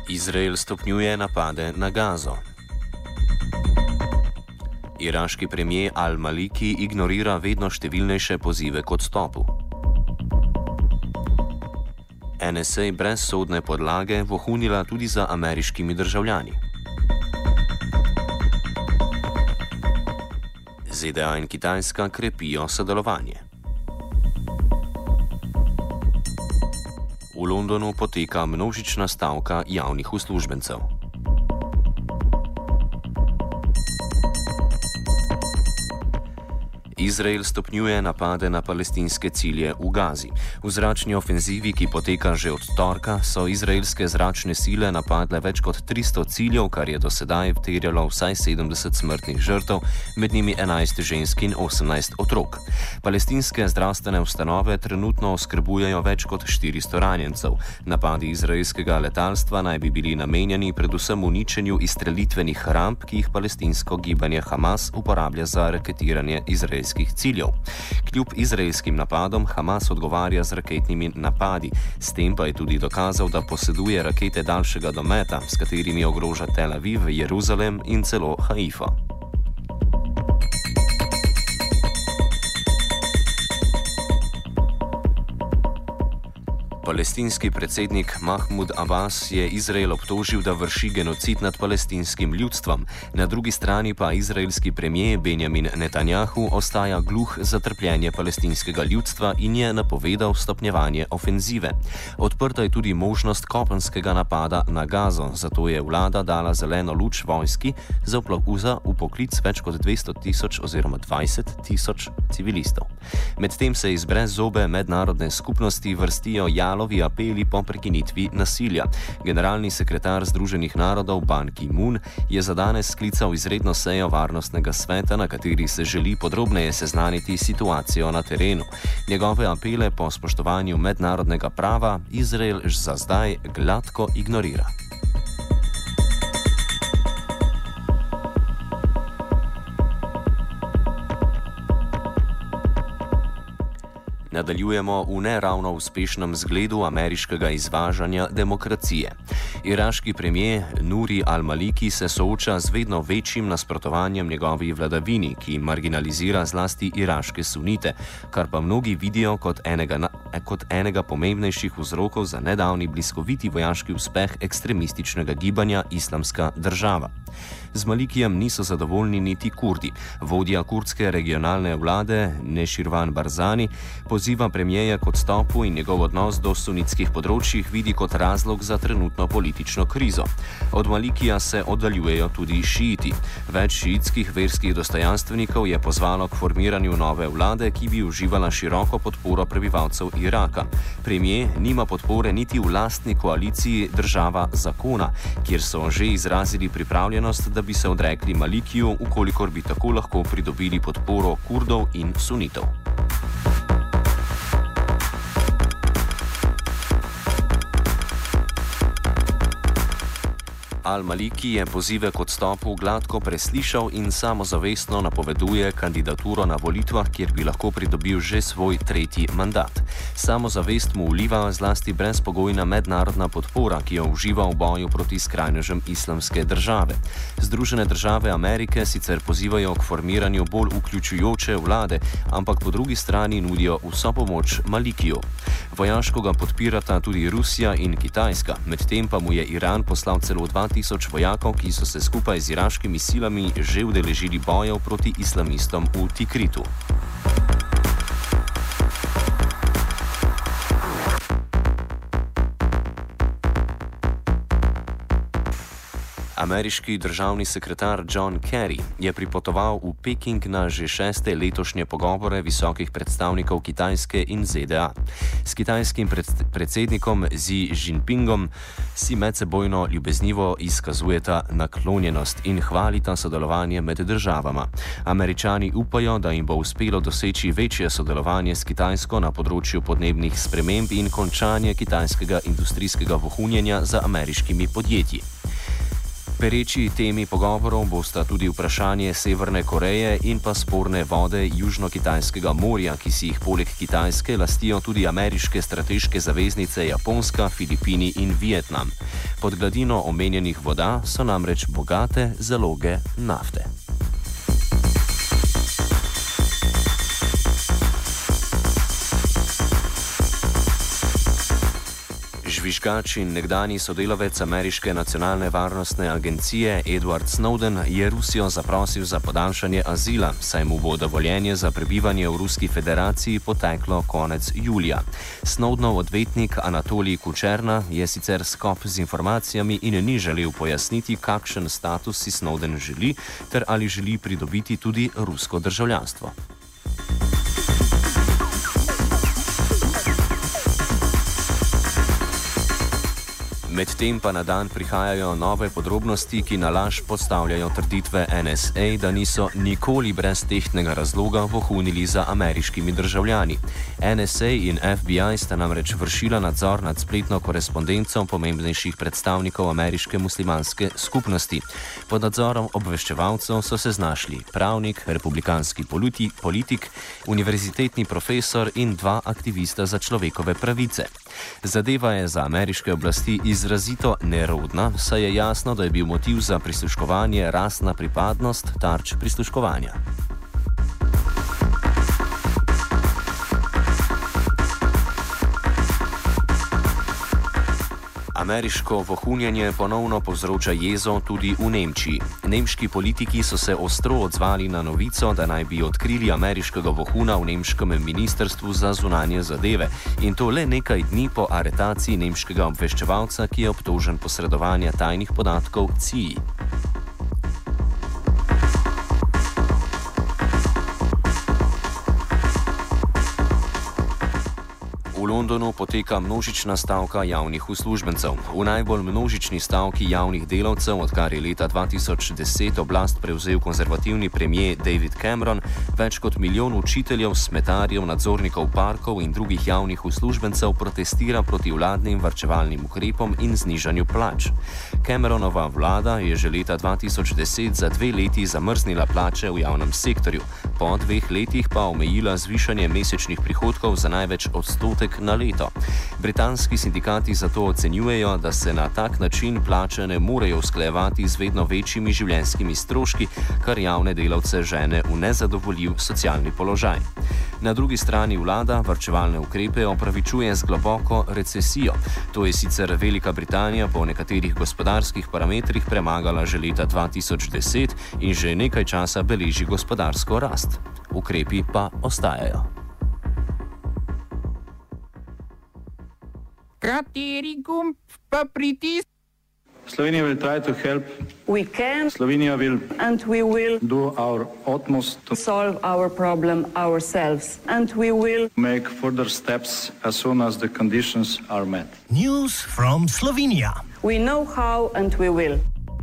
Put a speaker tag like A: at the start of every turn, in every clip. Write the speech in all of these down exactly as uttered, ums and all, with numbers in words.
A: Izrael stopnjuje napade na Gazo. Iraški premijer Al-Maliki ignorira vedno številnejše pozive k odstopu. N S A brez sodne podlage vohunila tudi za ameriškimi državljani. Z D A in Kitajska krepijo sodelovanje. V Londonu poteka množična stavka javnih uslužbencev. Izrael stopnjuje napade na palestinske cilje v Gazi. V zračni ofenzivi, ki poteka že od torka, so izraelske zračne sile napadle več kot tristo ciljev, kar je do sedaj terjalo vsaj sedemdeset smrtnih žrtev, med njimi enajst žensk in osemnajst otrok. Palestinske zdravstvene ustanove trenutno oskrbujejo več kot štiristo ranjencev. Napadi izraelskega letalstva naj bi bili namenjeni predvsem uničenju izstrelitvenih ramp, ki jih palestinsko gibanje Hamas uporablja za raketiranje izraelskih ciljev. Kljub izraelskim napadom Hamas odgovarja z raketnimi napadi, s tem pa je tudi dokazal, da poseduje rakete daljšega dometa, s katerimi ogroža Tel Aviv, Jeruzalem in celo Haifo. Palestinski predsednik Mahmud Abbas je Izrael obtožil, da vrši genocid nad palestinskim ljudstvom. Na drugi strani pa izraelski premijer Benjamin Netanjahu ostaja gluh za trpljenje palestinskega ljudstva in je napovedal stopnjevanje ofenzive. Odprta je tudi možnost kopenskega napada na Gazo, zato je vlada dala zeleno luč vojski za vpoklic več kot dvesto tisoč oziroma dvajset tisoč civilistov. Medtem se iz brezzobe mednarodne skupnosti vrstijo jalovi apeli po prekinitvi nasilja. Generalni sekretar Združenih narodov Ban Ki-moon je za danes sklical izredno sejo Varnostnega sveta, na kateri se želi podrobneje seznaniti situacijo na terenu. Njegove apele po spoštovanju mednarodnega prava Izrael za zdaj gladko ignorira. Nadaljujemo v neravno uspešnem zgledu ameriškega izvažanja demokracije. Iraški premijer Nuri Al-Maliki se sooča z vedno večjim nasprotovanjem njegovi vladavini, ki marginalizira zlasti iraške sunite, kar pa mnogi vidijo kot enega, na, kot enega pomembnejših vzrokov za nedavni bliskoviti vojaški uspeh ekstremističnega gibanja Islamska država. Z Malikijem niso zadovoljni niti Kurdi. Vodja kurdske regionalne vlade Neširvan Barzani poziva premijeja k odstopu in njegov odnos do sunitskih področjih vidi kot razlog za trenutno politično krizo. Od Malikija se oddaljujejo tudi šiiti. Več šiitskih verskih dostojanstvenikov je pozvalo k formiranju nove vlade, ki bi uživala široko podporo prebivalcev Iraka. Premijer nima podpore niti v lastni koaliciji Država zakona, kjer so že izrazili pripravljenost, da bi se odrekli Malikiju, ukolikor bi tako lahko pridobili podporo Kurdov in sunitov. Al-Maliki je pozive k odstopu gladko preslišal in samozavestno napoveduje kandidaturo na volitvah, kjer bi lahko pridobil že svoj tretji mandat. Samozavest mu vliva zlasti brezpogojna mednarodna podpora, ki jo uživa v boju proti skrajnežem Islamske države. Združene države Amerike sicer pozivajo k formiranju bolj vključujoče vlade, ampak po drugi strani nudijo vso pomoč Malikiju. Vojaško ga podpirata tudi Rusija in Kitajska, medtem pa mu je Iran poslal celo dva tisoč vojakov, ki so se skupaj z iraškimi silami že udeležili bojev proti islamistom v Tikritu. Ameriški državni sekretar John Kerry je pripotoval v Peking na že šeste letošnje pogovore visokih predstavnikov Kitajske in Z D A. S kitajskim predsednikom Xi Jinpingom si medsebojno ljubeznivo izkazujeta naklonjenost in hvalita sodelovanje med državama. Američani upajo, da jim bo uspelo doseči večje sodelovanje s Kitajsko na področju podnebnih sprememb in končanje kitajskega industrijskega vohunjenja za ameriškimi podjetji. Pereči temi pogovorov bosta tudi vprašanje Severne Koreje in pa sporne vode Južno-Kitajskega morja, ki si jih poleg Kitajske lastijo tudi ameriške strateške zaveznice Japonska, Filipini in Vietnam. Pod gladino omenjenih voda so namreč bogate zaloge nafte. Žvižgač in nekdani sodelavec ameriške nacionalne varnostne agencije Edward Snowden je Rusijo zaprosil za podaljšanje azila, saj mu bo dovoljenje za prebivanje v Ruski federaciji poteklo konec julija. Snowdenov odvetnik Anatolij Kučerna je sicer skop z informacijami in ni želel pojasniti, kakšen status si Snowden želi, ter ali želi pridobiti tudi rusko državljanstvo. Medtem pa na dan prihajajo nove podrobnosti, ki na laž postavljajo trditve N S A, da niso nikoli brez tehtnega razloga vohunili za ameriškimi državljani. N S A in F B I sta namreč vršila nadzor nad spletno korespondenco pomembnejših predstavnikov ameriške muslimanske skupnosti. Pod nadzorom obveščevalcev so se znašli pravnik, republikanski politi, politik, univerzitetni profesor in dva aktivista za človekove pravice. Zadeva je za ameriške oblasti izrazito nerodna, saj je jasno, da je bil motiv za prisluškovanje rasna pripadnost tarč prisluškovanja. Ameriško vohunjenje ponovno povzroča jezo tudi v Nemčiji. Nemški politiki so se ostro odzvali na novico, da naj bi odkrili ameriškega vohuna v nemškem ministrstvu za zunanje zadeve, in to le nekaj dni po aretaciji nemškega obveščevalca, ki je obtožen posredovanja tajnih podatkov C I A. V Londonu poteka množična stavka javnih uslužbencev. V najbolj množični stavki javnih delavcev, odkar je leta dva tisoč deset oblast prevzel konzervativni premier David Cameron, več kot milijon učiteljev, smetarjev, nadzornikov parkov in drugih javnih uslužbencev protestira proti vladnim varčevalnim ukrepom in znižanju plač. Cameronova vlada je že leta dva tisoč deset za dve leti zamrznila plače v javnem sektorju, po dveh letih pa omejila zvišanje mesečnih prihodkov za največ odstotek na leto. Britanski sindikati zato ocenjujejo, da se na tak način plače ne morejo usklajevati z vedno večjimi življenjskimi stroški, kar javne delavce žene v nezadovoljiv socialni položaj. Na drugi strani vlada varčevalne ukrepe opravičuje z globoko recesijo. To je sicer Velika Britanija po nekaterih gospodarskih parametrih premagala že leta dva tisoč deset in že nekaj časa beleži gospodarsko rast. Ukrepi pa ostajajo.
B: Kateri gumb pa pritisne?
C: Slovenia will try to help.
D: We can.
C: Slovenia will.
D: And we will.
C: Do our utmost to
D: solve our problem ourselves. And we will.
C: Make further steps as soon as the conditions are met.
E: News from Slovenia.
D: We know how and we will.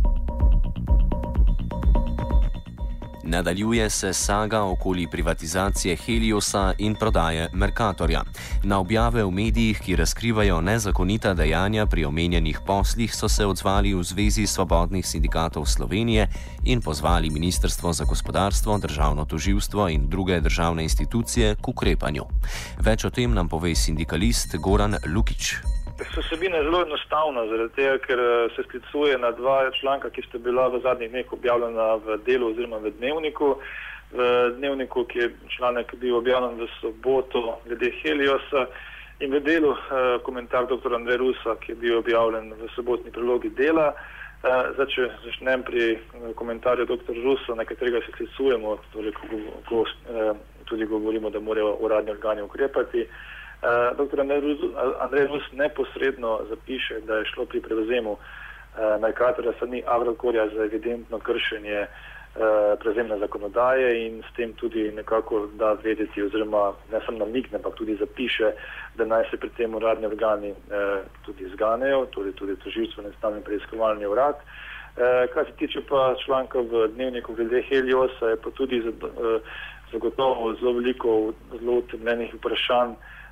A: Nadaljuje se saga okoli privatizacije Heliosa in prodaje Mercatorja. Na objave v medijih, ki razkrivajo nezakonita dejanja pri omenjenih poslih, so se odzvali v Zvezi svobodnih sindikatov Slovenije in pozvali Ministrstvo za gospodarstvo, Državno tožilstvo in druge državne institucije k ukrepanju. Več o tem nam pove sindikalist Goran Lukić.
F: Vsebina je zelo enostavna, zaradi tega, ker se sklicuje na dva članka, ki sta bila v zadnjih dneh objavljena v Delu oziroma v Dnevniku. V Dnevniku, ki je članek bil objavljen v soboto glede Heliosa, in v Delu komentar doktor Andreja Rusa, ki je bil objavljen v sobotni prilogi Dela. Zdaj, če začnem pri komentarju doktor Rusa, na katerega se sklicujemo, torej, ko, ko tudi govorimo, da morajo uradni organi ukrepati. Uh, doktor Andrej Rus neposredno zapiše, da je šlo pri prevzemu uh, Mercatorja strani Agrokorja za evidentno kršenje uh, prevzemne zakonodaje in s tem tudi nekako da vedeti oziroma ne samo namigne, ampak tudi zapiše, da naj se pri tem uradni organi uh, tudi zganejo, tudi, tudi tožilstvo in stalni preiskovalni urad. Uh, kar se tiče pa članka v Dnevniku glede Heliosa, je pa tudi uh, zagotovo zelo veliko zelo utemeljenih vprašanj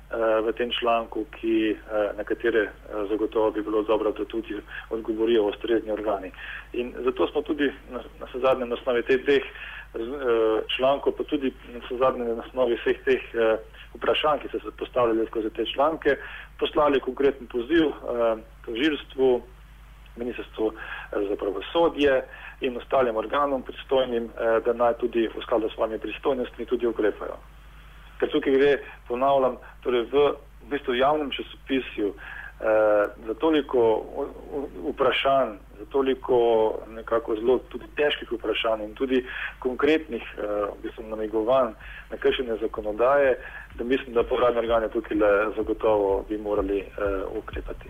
F: v tem članku, ki, na katere zagotovo bi bilo dobro, da tudi odgovorijo ustrezni organi. In zato smo tudi na, na zadnje na osnovi teh dveh člankov, pa tudi na zadnje na osnovi vseh teh vprašanj, ki so se postavljali skozi te članke, poslali konkreten poziv tožilstvu, Ministrstvu za pravosodje in ostalim organom pristojnim, da naj tudi v skladu s svojimi pristojnostmi tudi ukrepajo. Ker tukaj gre, ponavljam, torej v, v bistvu javnem časopisju eh, za toliko vprašanj, za toliko nekako zelo tudi težkih vprašanj in tudi konkretnih eh, v bistvu namigovanj na kršenje zakonodaje, da mislim, da uradni organi tukaj le zagotovo bi morali eh, ukrepati.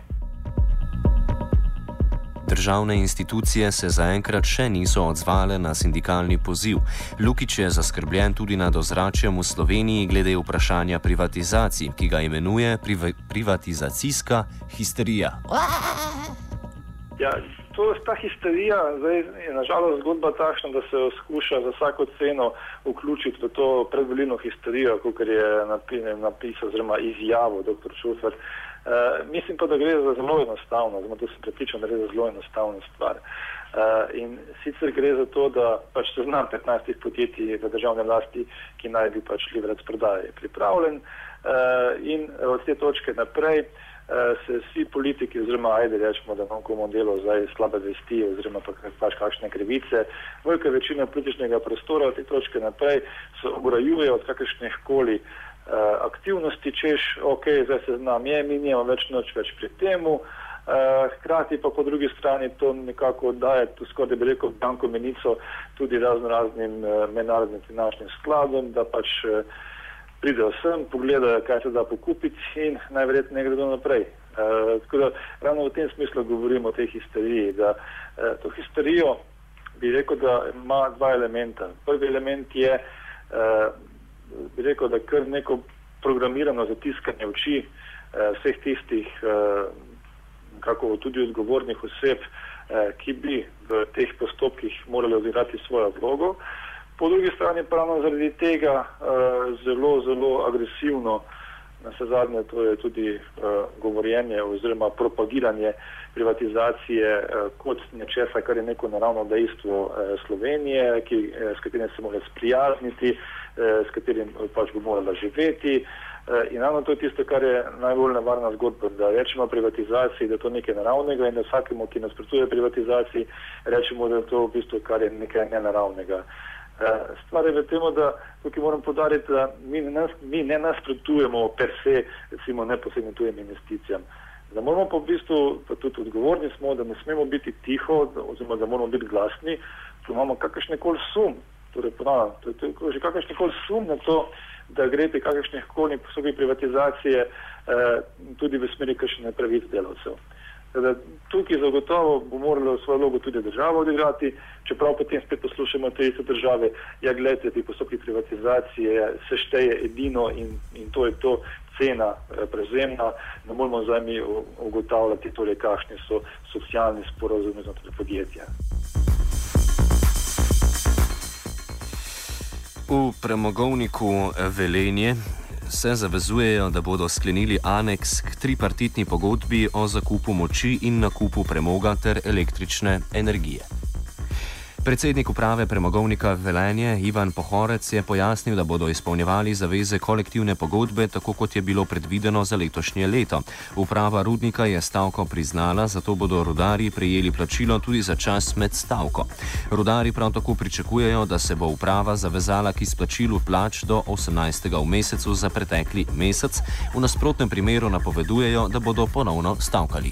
A: Državne institucije se zaenkrat še niso odzvale na sindikalni poziv. Lukić je zaskrbljen tudi nad ozračjem v Sloveniji glede vprašanja privatizacij, ki ga imenuje priv- privatizacijska histerija.
F: Ja, to, ta histerija zdaj je nažalost zgodba takšna, da se skuša za vsako ceno vključiti v to predvolilno histerijo, kot je napisal oziroma izjavo doktor Šufer. Uh, mislim pa, da gre za zelo enostavno, zato sem prepričan, da gre za zelo enostavno stvar. Uh, in sicer gre za to, da pač seznam petnajstih podjetij v državni lasti, ki naj bi pač šli v razprodaje, pripravljen uh, in od te točke naprej uh, se vsi politiki, oziroma ajde rečemo, da nam komu delo zdaj slabe vesti oziroma pa pač kakšne krivice, velika večina političnega prostora od te točke naprej se ograjujejo od kakršnih koli Uh, aktivnosti, češ, ok, zdaj se znam je, mi nijemo več noč več pri temu, uh, hkrati pa po drugi strani to nekako daje, tu skoraj bi rekel, bjanko menico tudi razno raznim uh, mednarodnim finančnim skladom, da pač uh, pridejo sem, pogledajo, kaj se da pokupiti in najverjetneje gredo naprej. Uh, tako da ravno v tem smislu govorimo o tej histeriji, da uh, to histerijo bi rekel, da ima dva elementa. Prvi element je uh, bi rekel, da kar neko programirano zatiskanje oči eh, vseh tistih eh, kako tudi odgovornih oseb, eh, ki bi v teh postopkih morali odigrati svojo vlogo. Po drugi strani pravno zaradi tega eh, zelo, zelo agresivno, na vse zadnje, to je tudi eh, govorjenje oziroma propagiranje privatizacije eh, kot nečesa, kar je neko naravno dejstvo eh, Slovenije, ki, eh, s katerim se mora sprijazniti, eh, s katerim pač bo morala živeti. Eh, in ravno to je tisto, kar je najbolj nevarna zgodba, da rečemo privatizaciji, da je to nekaj naravnega in da vsakemu, ki nasprotuje privatizaciji, rečemo, da je to v bistvu, kar je nekaj nenaravnega. Stvar je v tem, da tukaj moram podariti, da mi ne, mi ne nasprotujemo per se, recimo, neposrednim tujim investicijam. Da moramo pa v bistvu, pa tudi odgovorni smo, da ne smemo biti tiho, da, oziroma da moramo biti glasni, ko imamo kakršnekoli sum, torej ponavljam, to je to, že kakršnekoli sum na to, da gre pri kakršnekoli posebej privatizacije eh, tudi v smeri kršenja pravic delavcev. Da tukaj zagotovo bo moralo svojo vlogo tudi država odigrati, čeprav potem spet poslušamo te iste države, ja gledajte, pri postopkih privatizacije se šteje edino in, in to je to cena prevzemna, ne moramo zdaj mi ugotavljati, torej kakšni so socialni sporazumi znotraj podjetja.
A: V premogovniku Velenje se zavezujejo, da bodo sklenili aneks k tripartitni pogodbi o zakupu moči in nakupu premoga ter električne energije. Predsednik uprave premogovnika Velenje Ivan Pohorec je pojasnil, da bodo izpolnjevali zaveze kolektivne pogodbe, tako kot je bilo predvideno za letošnje leto. Uprava rudnika je stavko priznala, zato bodo rudarji prejeli plačilo tudi za čas med stavko. Rudarji prav tako pričakujejo, da se bo uprava zavezala k izplačilu plač do osemnajstega v mesecu za pretekli mesec, v nasprotnem primeru napovedujejo, da bodo ponovno stavkali.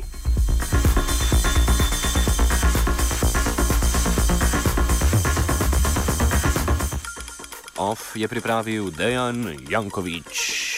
A: Off je pripravil Dejan Janković.